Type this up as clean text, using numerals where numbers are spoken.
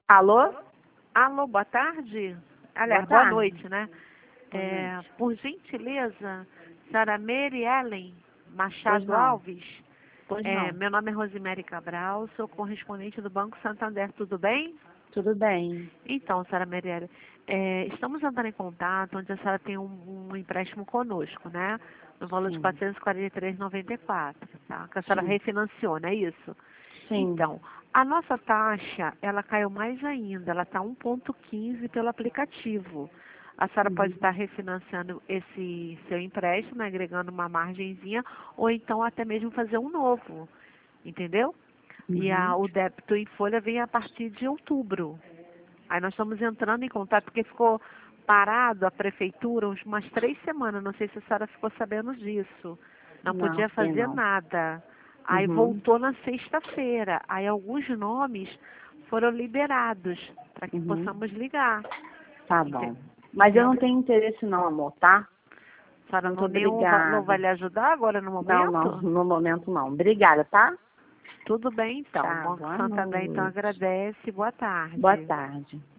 Alô? Alô, boa tarde. Aliás, Boa boa tarde. noite, né? Por gentileza, senhora Mary Ellen Pois Machado não. Alves. Pois não. Meu nome é Rosemary Cabral, sou correspondente do Banco Santander, tudo bem? Tudo bem. Então, senhora Mary Ellen, estamos entrando em contato onde a senhora tem um empréstimo conosco, né? No valor de Sim. R$ 443,94, tá? Que a senhora Sim. refinanciou, não é isso? Sim. Então, a nossa taxa, ela caiu mais ainda, ela está 1,15 pelo aplicativo. A senhora pode estar refinanciando esse seu empréstimo, né, agregando uma margenzinha, ou então até mesmo fazer um novo, entendeu? E o débito em folha vem a partir de outubro. Aí nós estamos entrando em contato, porque ficou parado a prefeitura umas 3 semanas, não sei se a senhora ficou sabendo disso. Não Não, podia sei fazer não. nada. Aí voltou na sexta-feira. Aí alguns nomes foram liberados para que possamos ligar. Tá bom. Mas eu não tenho interesse não, amor, tá? A senhora Muito não vai obrigada. lhe ajudar agora no Não, momento? no momento não. Obrigada, tá? Tudo bem então. O Tá, Banco boa Santander então noite. agradece. Boa Boa tarde. tarde.